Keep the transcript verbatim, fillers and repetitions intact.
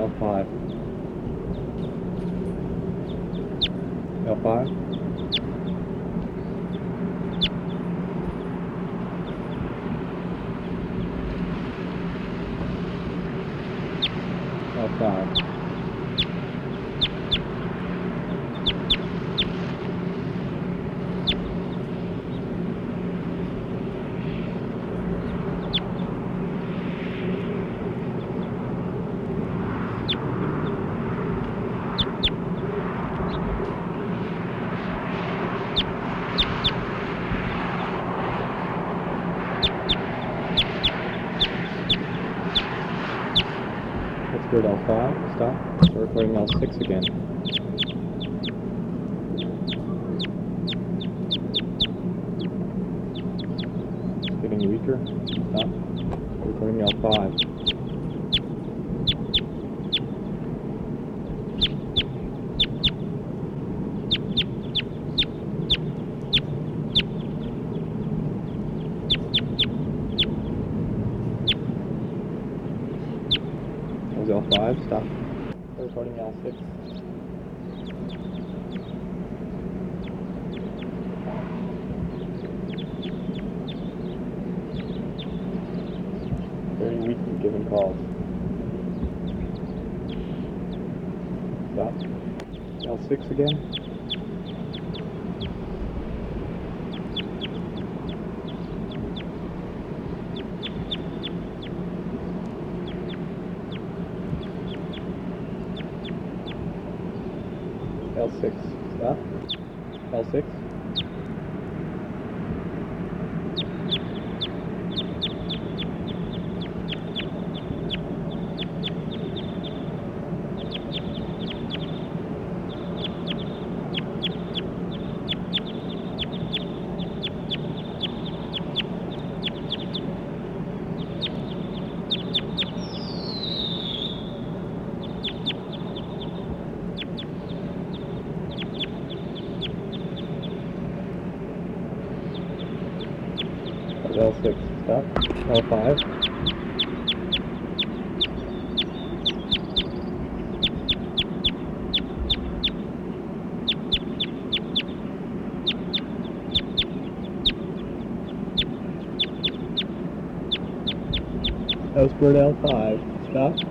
L five. L five. L five. That's good, L five, stop. Start recording L six again. It's getting weaker, stop. Recording L five. That was L five, stop. Start recording L six. Very weak in giving calls. Stop. L six again. L six. Stop. L six. L six, stop. L five. That was L five, stop.